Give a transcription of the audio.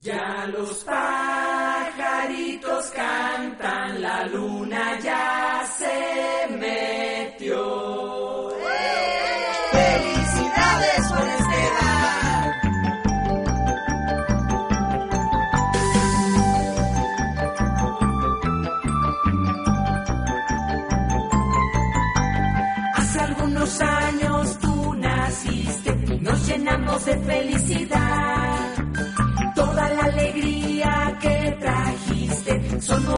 Ya los pajaritos cantan, la luna ya se metió. ¡Felicidades por Esteban! Hace algunos años tú naciste y nos llenamos de felicidad. Toda la alegría que trajiste son